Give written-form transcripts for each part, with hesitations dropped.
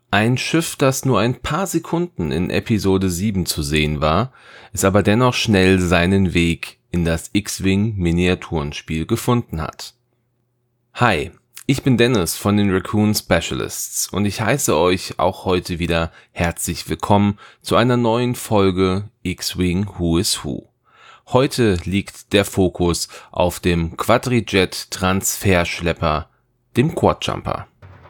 Ein Schiff, das nur ein paar Sekunden in Episode 7 zu sehen war, es aber dennoch schnell seinen Weg in das X-Wing Miniaturenspiel gefunden hat. Hi, ich bin Dennis von den Raccoon Specialists und ich heiße euch auch heute wieder herzlich willkommen zu einer neuen Folge X-Wing Who is Who. Heute liegt der Fokus auf dem Quadrijet Transferschlepper, dem Quadjumper.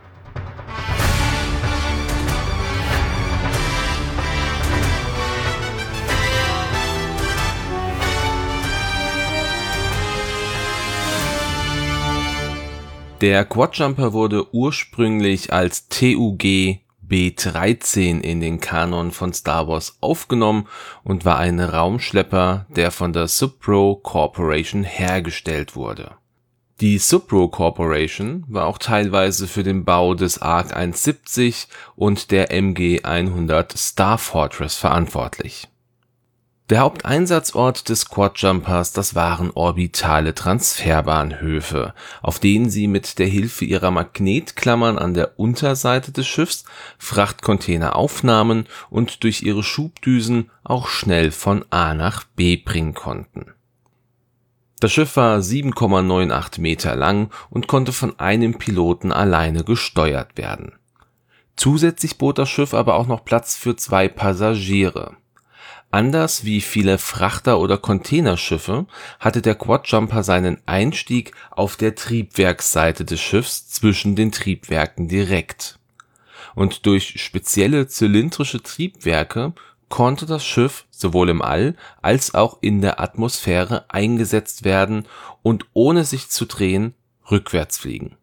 Der Quadjumper wurde ursprünglich als TUG B-13 in den Kanon von Star Wars aufgenommen und war ein Raumschlepper, der von der Supro Corporation hergestellt wurde. Die Supro Corporation war auch teilweise für den Bau des ARC 170 und der MG 100 Star Fortress verantwortlich. Der Haupteinsatzort des Quadjumpers, das waren orbitale Transferbahnhöfe, auf denen sie mit der Hilfe ihrer Magnetklammern an der Unterseite des Schiffs Frachtcontainer aufnahmen und durch ihre Schubdüsen auch schnell von A nach B bringen konnten. Das Schiff war 7,98 Meter lang und konnte von einem Piloten alleine gesteuert werden. Zusätzlich bot das Schiff aber auch noch Platz für 2 Passagiere. Anders wie viele Frachter- oder Containerschiffe hatte der Quadjumper seinen Einstieg auf der Triebwerksseite des Schiffs zwischen den Triebwerken direkt. Und durch spezielle zylindrische Triebwerke konnte das Schiff sowohl im All als auch in der Atmosphäre eingesetzt werden und ohne sich zu drehen rückwärts fliegen.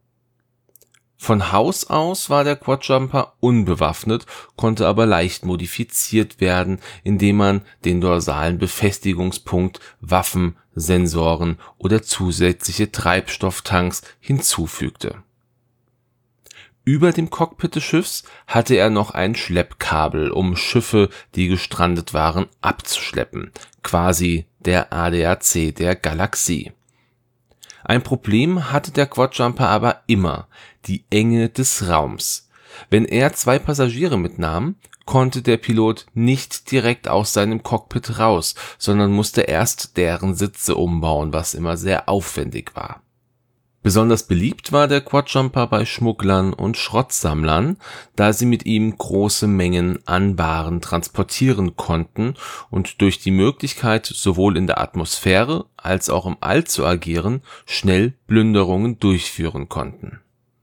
Von Haus aus war der Quadjumper unbewaffnet, konnte aber leicht modifiziert werden, indem man den dorsalen Befestigungspunkt, Waffen, Sensoren oder zusätzliche Treibstofftanks hinzufügte. Über dem Cockpit des Schiffs hatte er noch ein Schleppkabel, um Schiffe, die gestrandet waren, abzuschleppen, quasi der ADAC der Galaxie. Ein Problem hatte der Quadjumper aber immer: die Enge des Raums. Wenn er 2 Passagiere mitnahm, konnte der Pilot nicht direkt aus seinem Cockpit raus, sondern musste erst deren Sitze umbauen, was immer sehr aufwendig war. Besonders beliebt war der Quadjumper bei Schmugglern und Schrottsammlern, da sie mit ihm große Mengen an Waren transportieren konnten und durch die Möglichkeit, sowohl in der Atmosphäre als auch im All zu agieren, schnell Plünderungen durchführen konnten.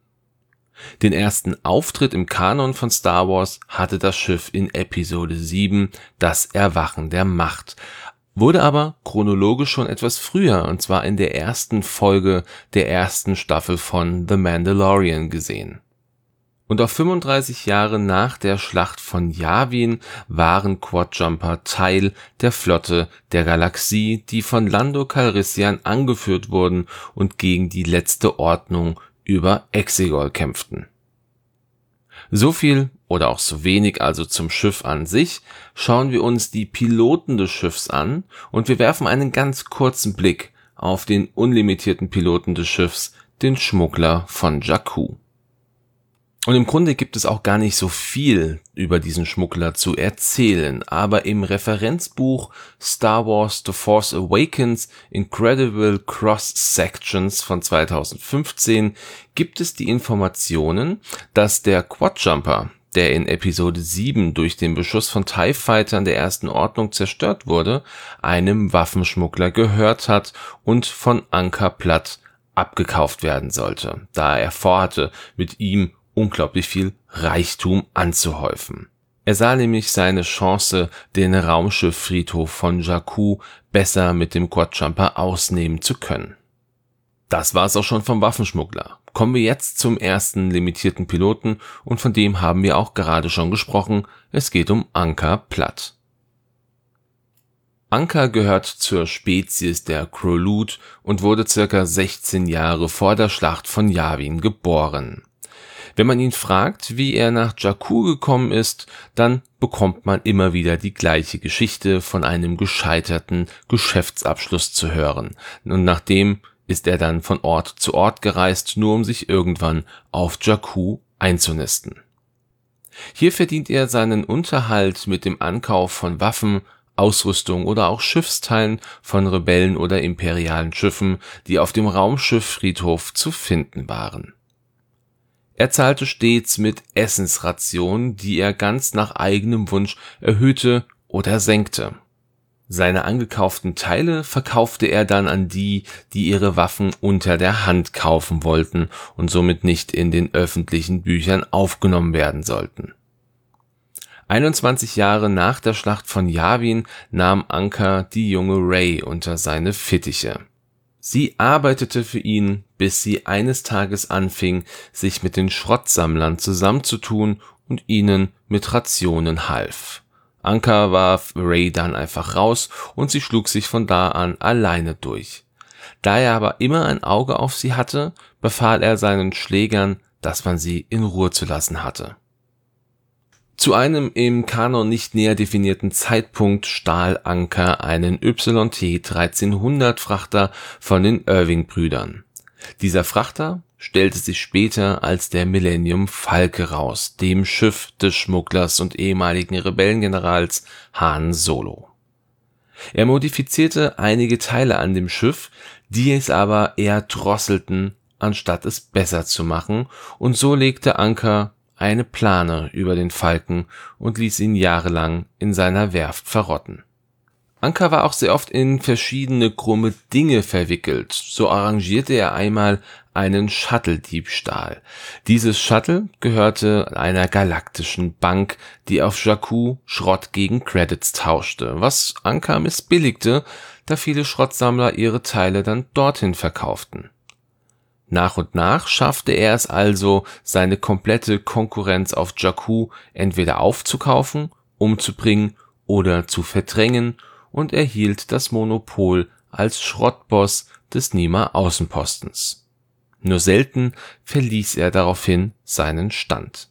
Den ersten Auftritt im Kanon von Star Wars hatte das Schiff in Episode 7, das Erwachen der Macht, wurde aber chronologisch schon etwas früher, und zwar in der ersten Folge der ersten Staffel von The Mandalorian gesehen. Und auch 35 Jahre nach der Schlacht von Yavin waren Quadjumper Teil der Flotte der Galaxie, die von Lando Calrissian angeführt wurden und gegen die letzte Ordnung über Exegol kämpften. So viel oder auch so wenig also zum Schiff an sich. Schauen wir uns die Piloten des Schiffs an und wir werfen einen ganz kurzen Blick auf den unlimitierten Piloten des Schiffs, den Schmuggler von Jakku. Und im Grunde gibt es auch gar nicht so viel über diesen Schmuggler zu erzählen, aber im Referenzbuch Star Wars The Force Awakens Incredible Cross-Sections von 2015 gibt es die Informationen, dass der Quadjumper, der in Episode 7 durch den Beschuss von TIE Fightern der Ersten Ordnung zerstört wurde, einem Waffenschmuggler gehört hat und von Anker Platt abgekauft werden sollte, da er vorhatte, mit ihm unglaublich viel Reichtum anzuhäufen. Er sah nämlich seine Chance, den Raumschifffriedhof von Jakku besser mit dem Quadjumper ausnehmen zu können. Das war's auch schon vom Waffenschmuggler. Kommen wir jetzt zum ersten limitierten Piloten und von dem haben wir auch gerade schon gesprochen. Es geht um Anker Platt. Anker gehört zur Spezies der Krollut und wurde ca. 16 Jahre vor der Schlacht von Yavin geboren. Wenn man ihn fragt, wie er nach Jakku gekommen ist, dann bekommt man immer wieder die gleiche Geschichte von einem gescheiterten Geschäftsabschluss zu hören. Und nachdem ist er dann von Ort zu Ort gereist, nur um sich irgendwann auf Jakku einzunisten. Hier verdient er seinen Unterhalt mit dem Ankauf von Waffen, Ausrüstung oder auch Schiffsteilen von Rebellen oder imperialen Schiffen, die auf dem Raumschifffriedhof zu finden waren. Er zahlte stets mit Essensrationen, die er ganz nach eigenem Wunsch erhöhte oder senkte. Seine angekauften Teile verkaufte er dann an die, die ihre Waffen unter der Hand kaufen wollten und somit nicht in den öffentlichen Büchern aufgenommen werden sollten. 21 Jahre nach der Schlacht von Yavin nahm Anka die junge Rey unter seine Fittiche. Sie arbeitete für ihn, bis sie eines Tages anfing, sich mit den Schrottsammlern zusammenzutun und ihnen mit Rationen half. Anka warf Rey dann einfach raus und sie schlug sich von da an alleine durch. Da er aber immer ein Auge auf sie hatte, befahl er seinen Schlägern, dass man sie in Ruhe zu lassen hatte. Zu einem im Kanon nicht näher definierten Zeitpunkt stahl Anka einen YT-1300-Frachter von den Irving-Brüdern. Dieser Frachter stellte sich später als der Millennium Falke raus, dem Schiff des Schmugglers und ehemaligen Rebellengenerals Han Solo. Er modifizierte einige Teile an dem Schiff, die es aber eher drosselten, anstatt es besser zu machen, und so legte Anka eine Plane über den Falken und ließ ihn jahrelang in seiner Werft verrotten. Anka war auch sehr oft in verschiedene krumme Dinge verwickelt. So arrangierte er einmal einen Shuttle-Diebstahl. Dieses Shuttle gehörte einer galaktischen Bank, die auf Jakku Schrott gegen Credits tauschte, was Anka missbilligte, da viele Schrottsammler ihre Teile dann dorthin verkauften. Nach und nach schaffte er es also, seine komplette Konkurrenz auf Jakku entweder aufzukaufen, umzubringen oder zu verdrängen und erhielt das Monopol als Schrottboss des Nima-Außenpostens. Nur selten verließ er daraufhin seinen Stand.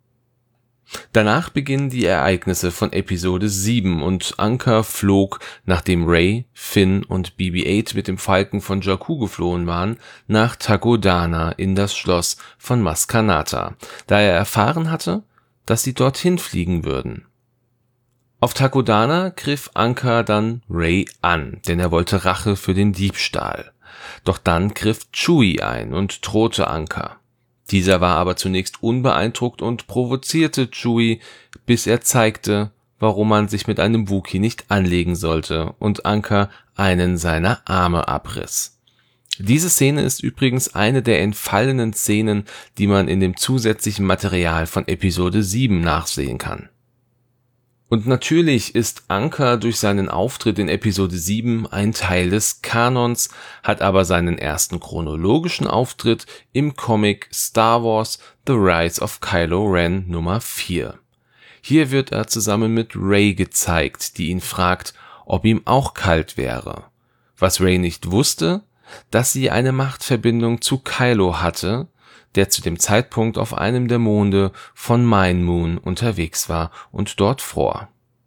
Danach beginnen die Ereignisse von Episode 7 und Anka flog, nachdem Rey, Finn und BB-8 mit dem Falken von Jakku geflohen waren, nach Takodana in das Schloss von Maz Kanata, da er erfahren hatte, dass sie dorthin fliegen würden. Auf Takodana griff Anka dann Rey an, denn er wollte Rache für den Diebstahl. Doch dann griff Chewie ein und drohte Anka. Dieser war aber zunächst unbeeindruckt und provozierte Chewie, bis er zeigte, warum man sich mit einem Wookie nicht anlegen sollte und Anka einen seiner Arme abriss. Diese Szene ist übrigens eine der entfallenen Szenen, die man in dem zusätzlichen Material von Episode 7 nachsehen kann. Und natürlich ist Anka durch seinen Auftritt in Episode 7 ein Teil des Kanons, hat aber seinen ersten chronologischen Auftritt im Comic Star Wars The Rise of Kylo Ren Nummer 4. Hier wird er zusammen mit Rey gezeigt, die ihn fragt, ob ihm auch kalt wäre. Was Rey nicht wusste, dass sie eine Machtverbindung zu Kylo hatte, der zu dem Zeitpunkt auf einem der Monde von Mine Moon unterwegs war und dort fror.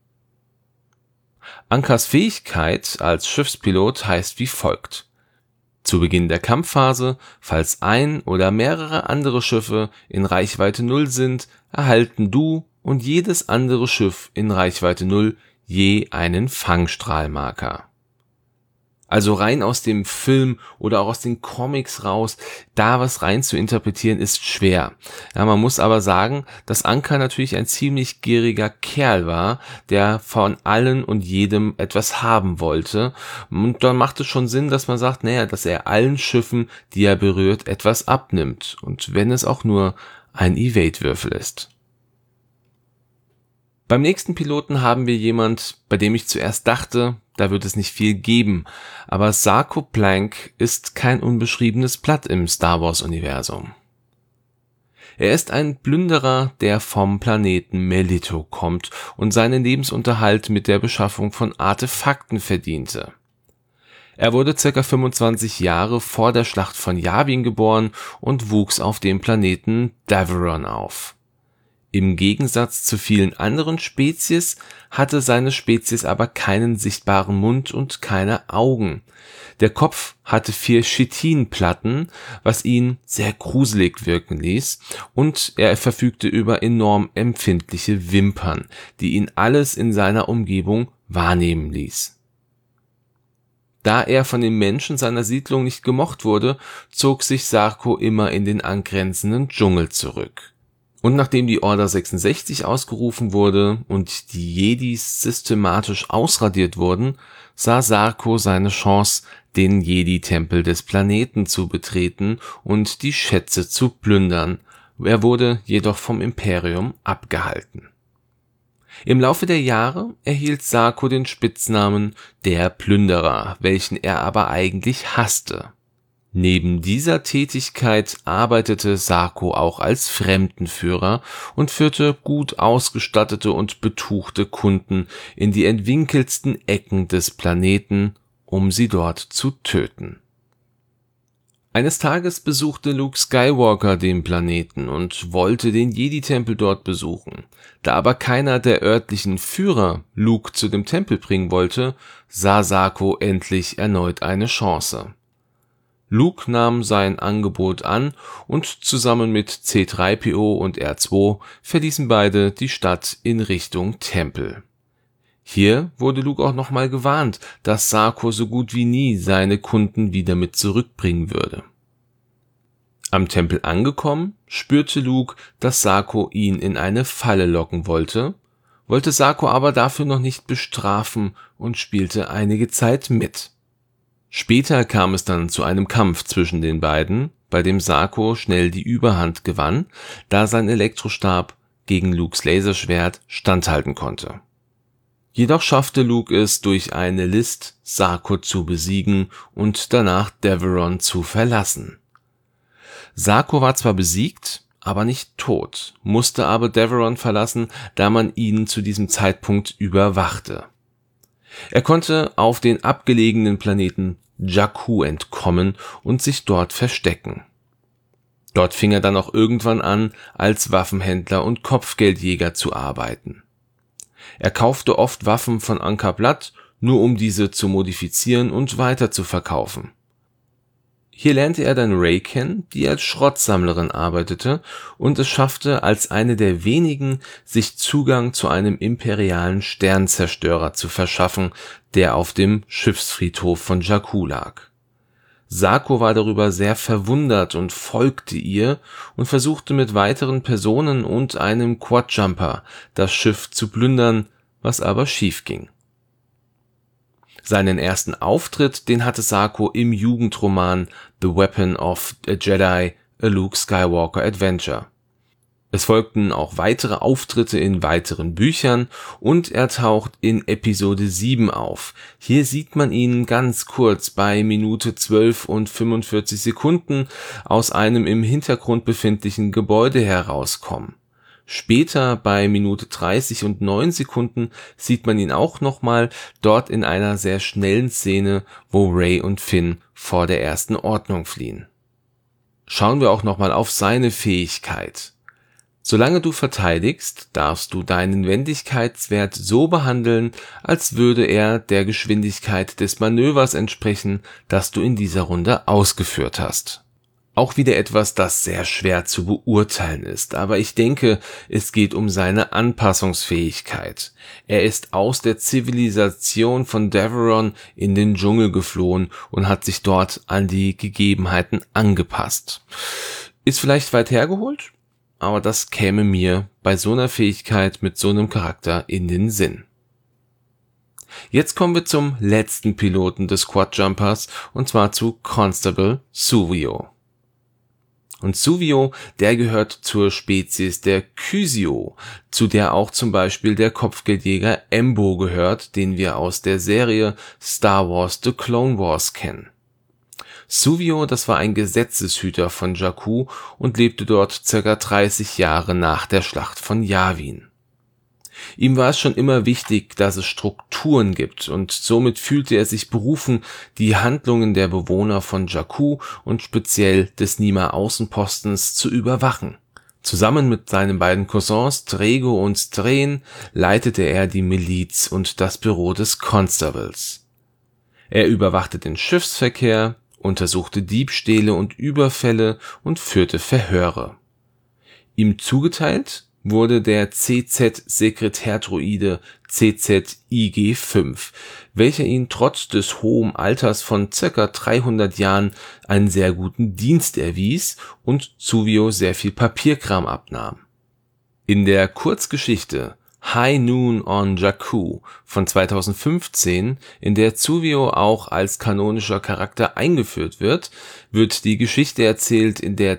Ankas Fähigkeit als Schiffspilot heißt wie folgt: Zu Beginn der Kampfphase, falls ein oder mehrere andere Schiffe in Reichweite 0 sind, erhalten du und jedes andere Schiff in Reichweite 0 je einen Fangstrahlmarker. Also rein aus dem Film oder auch aus den Comics raus, da was rein zu interpretieren, ist schwer. Ja, man muss aber sagen, dass Anka natürlich ein ziemlich gieriger Kerl war, der von allen und jedem etwas haben wollte. Und dann macht es schon Sinn, dass man sagt, naja, dass er allen Schiffen, die er berührt, etwas abnimmt. Und wenn es auch nur ein Evade-Würfel ist. Beim nächsten Piloten haben wir jemand, bei dem ich zuerst dachte, da wird es nicht viel geben, aber Sarko Plank ist kein unbeschriebenes Blatt im Star Wars Universum. Er ist ein Plünderer, der vom Planeten Melito kommt und seinen Lebensunterhalt mit der Beschaffung von Artefakten verdiente. Er wurde ca. 25 Jahre vor der Schlacht von Yavin geboren und wuchs auf dem Planeten Daveron auf. Im Gegensatz zu vielen anderen Spezies hatte seine Spezies aber keinen sichtbaren Mund und keine Augen. Der Kopf hatte 4 Chitinplatten, was ihn sehr gruselig wirken ließ, und er verfügte über enorm empfindliche Wimpern, die ihn alles in seiner Umgebung wahrnehmen ließ. Da er von den Menschen seiner Siedlung nicht gemocht wurde, zog sich Sarko immer in den angrenzenden Dschungel zurück. Und nachdem die Order 66 ausgerufen wurde und die Jedis systematisch ausradiert wurden, sah Sarko seine Chance, den Jedi-Tempel des Planeten zu betreten und die Schätze zu plündern. Er wurde jedoch vom Imperium abgehalten. Im Laufe der Jahre erhielt Sarko den Spitznamen der Plünderer, welchen er aber eigentlich hasste. Neben dieser Tätigkeit arbeitete Sarko auch als Fremdenführer und führte gut ausgestattete und betuchte Kunden in die entwinkeltsten Ecken des Planeten, um sie dort zu töten. Eines Tages besuchte Luke Skywalker den Planeten und wollte den Jedi-Tempel dort besuchen. Da aber keiner der örtlichen Führer Luke zu dem Tempel bringen wollte, sah Sarko endlich erneut eine Chance. Luke nahm sein Angebot an und zusammen mit C-3PO und R2 verließen beide die Stadt in Richtung Tempel. Hier wurde Luke auch nochmal gewarnt, dass Sarko so gut wie nie seine Kunden wieder mit zurückbringen würde. Am Tempel angekommen, spürte Luke, dass Sarko ihn in eine Falle locken wollte Sarko aber dafür noch nicht bestrafen und spielte einige Zeit mit. Später kam es dann zu einem Kampf zwischen den beiden, bei dem Sarko schnell die Überhand gewann, da sein Elektrostab gegen Lukes Laserschwert standhalten konnte. Jedoch schaffte Luke es durch eine List, Sarko zu besiegen und danach Deveron zu verlassen. Sarko war zwar besiegt, aber nicht tot, musste aber Deveron verlassen, da man ihn zu diesem Zeitpunkt überwachte. Er konnte auf den abgelegenen Planeten Jakku entkommen und sich dort verstecken. Dort fing er dann auch irgendwann an, als Waffenhändler und Kopfgeldjäger zu arbeiten. Er kaufte oft Waffen von Anka Blood, nur um diese zu modifizieren und weiter zu verkaufen. Hier lernte er dann Rey kennen, die als Schrottsammlerin arbeitete und es schaffte, als eine der wenigen sich Zugang zu einem imperialen Sternzerstörer zu verschaffen, der auf dem Schiffsfriedhof von Jakku lag. Sarko war darüber sehr verwundert und folgte ihr und versuchte mit weiteren Personen und einem Quadjumper das Schiff zu plündern, was aber schief ging. Seinen ersten Auftritt, den hatte Sarko im Jugendroman The Weapon of a Jedi, A Luke Skywalker Adventure. Es folgten auch weitere Auftritte in weiteren Büchern und er taucht in Episode 7 auf. Hier sieht man ihn ganz kurz bei Minute 12 und 45 Sekunden aus einem im Hintergrund befindlichen Gebäude herauskommen. Später bei Minute 30 und 9 Sekunden sieht man ihn auch nochmal dort in einer sehr schnellen Szene, wo Rey und Finn vor der Ersten Ordnung fliehen. Schauen wir auch nochmal auf seine Fähigkeit. Solange du verteidigst, darfst du deinen Wendigkeitswert so behandeln, als würde er der Geschwindigkeit des Manövers entsprechen, das du in dieser Runde ausgeführt hast. Auch wieder etwas, das sehr schwer zu beurteilen ist, aber ich denke, es geht um seine Anpassungsfähigkeit. Er ist aus der Zivilisation von Deveron in den Dschungel geflohen und hat sich dort an die Gegebenheiten angepasst. Ist vielleicht weit hergeholt, aber das käme mir bei so einer Fähigkeit mit so einem Charakter in den Sinn. Jetzt kommen wir zum letzten Piloten des Quadjumpers, und zwar zu Constable Suvio. Und Suvio, der gehört zur Spezies der Kyzio, zu der auch zum Beispiel der Kopfgeldjäger Embo gehört, den wir aus der Serie Star Wars The Clone Wars kennen. Suvio, das war ein Gesetzeshüter von Jakku und lebte dort ca. 30 Jahre nach der Schlacht von Yavin. Ihm war es schon immer wichtig, dass es Strukturen gibt, und somit fühlte er sich berufen, die Handlungen der Bewohner von Jakku und speziell des Nima-Außenpostens zu überwachen. Zusammen mit seinen beiden Cousins Drego und Stren leitete er die Miliz und das Büro des Constables. Er überwachte den Schiffsverkehr, untersuchte Diebstähle und Überfälle und führte Verhöre. Ihm zugeteilt wurde der CZ-Sekretär-Droide CZ-IG-5, welcher ihn trotz des hohen Alters von ca. 300 Jahren einen sehr guten Dienst erwies und Zuvio sehr viel Papierkram abnahm. In der Kurzgeschichte High Noon on Jakku von 2015, in der Zuvio auch als kanonischer Charakter eingeführt wird, wird die Geschichte erzählt, in der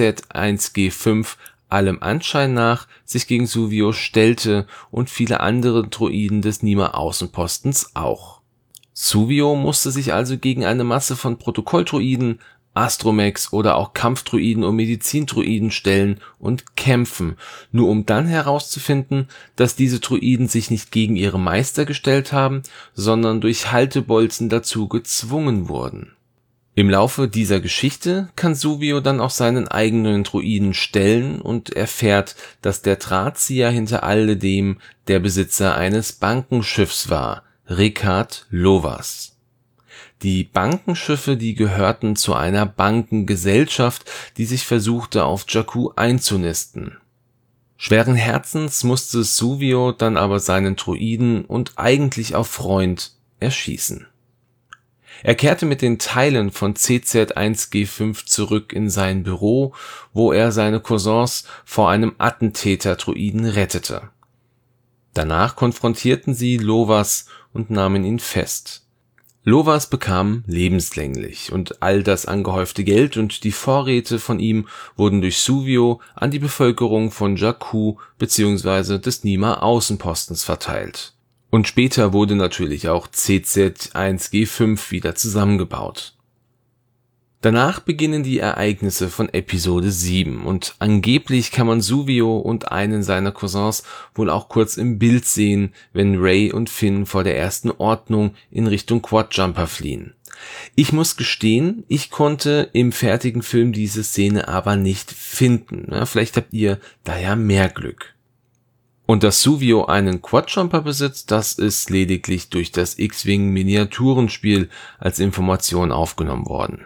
CZ-1G5 allem Anschein nach sich gegen Zuvio stellte und viele andere Droiden des Nima-Außenpostens auch. Zuvio musste sich also gegen eine Masse von Protokolldroiden, Astromechs oder auch Kampfdroiden und Medizindroiden stellen und kämpfen, nur um dann herauszufinden, dass diese Droiden sich nicht gegen ihre Meister gestellt haben, sondern durch Haltebolzen dazu gezwungen wurden. Im Laufe dieser Geschichte kann Zuvio dann auch seinen eigenen Droiden stellen und erfährt, dass der Drahtzieher hinter alledem der Besitzer eines Bankenschiffs war, Rekard Lovas. Die Bankenschiffe, die gehörten zu einer Bankengesellschaft, die sich versuchte, auf Jakku einzunisten. Schweren Herzens musste Zuvio dann aber seinen Droiden und eigentlich auch Freund erschießen. Er kehrte mit den Teilen von CZ-1G5 zurück in sein Büro, wo er seine Cousins vor einem Attentäter-Droiden rettete. Danach konfrontierten sie Lovas und nahmen ihn fest. Lovas bekam lebenslänglich und all das angehäufte Geld und die Vorräte von ihm wurden durch Zuvio an die Bevölkerung von Jakku bzw. des Nima-Außenpostens verteilt. Und später wurde natürlich auch CZ-1G5 wieder zusammengebaut. Danach beginnen die Ereignisse von Episode 7 und angeblich kann man Zuvio und einen seiner Cousins wohl auch kurz im Bild sehen, wenn Rey und Finn vor der ersten Ordnung in Richtung Quadjumper fliehen. Ich muss gestehen, ich konnte im fertigen Film diese Szene aber nicht finden. Ja, vielleicht habt ihr da ja mehr Glück. Und dass Zuvio einen Quadjumper besitzt, das ist lediglich durch das X-Wing Miniaturenspiel als Information aufgenommen worden.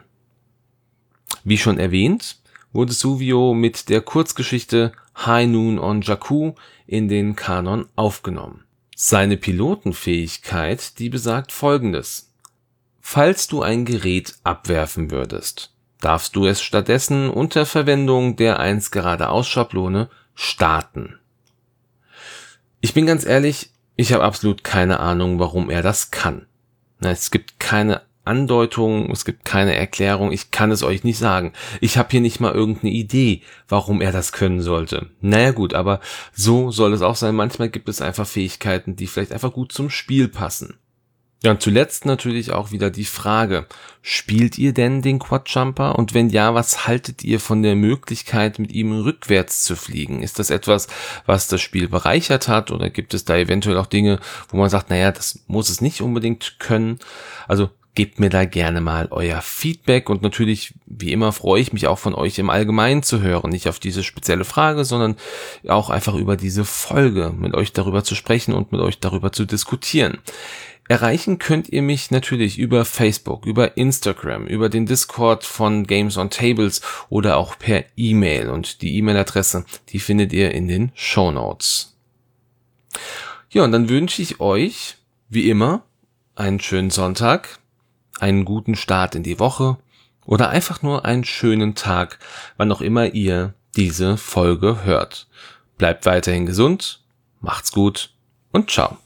Wie schon erwähnt, wurde Zuvio mit der Kurzgeschichte High Noon on Jakku in den Kanon aufgenommen. Seine Pilotenfähigkeit, die besagt Folgendes: Falls du ein Gerät abwerfen würdest, darfst du es stattdessen unter Verwendung der 1 geradeaus Schablone starten. Ich bin ganz ehrlich, ich habe absolut keine Ahnung, warum er das kann. Es gibt keine Andeutung, es gibt keine Erklärung, ich kann es euch nicht sagen. Ich habe hier nicht mal irgendeine Idee, warum er das können sollte. Naja gut, aber so soll es auch sein. Manchmal gibt es einfach Fähigkeiten, die vielleicht einfach gut zum Spiel passen. Ja, und zuletzt natürlich auch wieder die Frage, spielt ihr denn den Quadjumper? Und wenn ja, was haltet ihr von der Möglichkeit, mit ihm rückwärts zu fliegen? Ist das etwas, was das Spiel bereichert hat? Oder gibt es da eventuell auch Dinge, wo man sagt, naja, das muss es nicht unbedingt können? Also gebt mir da gerne mal euer Feedback und natürlich, wie immer, freue ich mich auch von euch im Allgemeinen zu hören. Nicht auf diese spezielle Frage, sondern auch einfach über diese Folge, mit euch darüber zu sprechen und mit euch darüber zu diskutieren. Erreichen könnt ihr mich natürlich über Facebook, über Instagram, über den Discord von Games on Tables oder auch per E-Mail. Und die E-Mail-Adresse, die findet ihr in den Shownotes. Ja, und dann wünsche ich euch, wie immer, einen schönen Sonntag, einen guten Start in die Woche oder einfach nur einen schönen Tag, wann auch immer ihr diese Folge hört. Bleibt weiterhin gesund, macht's gut und ciao.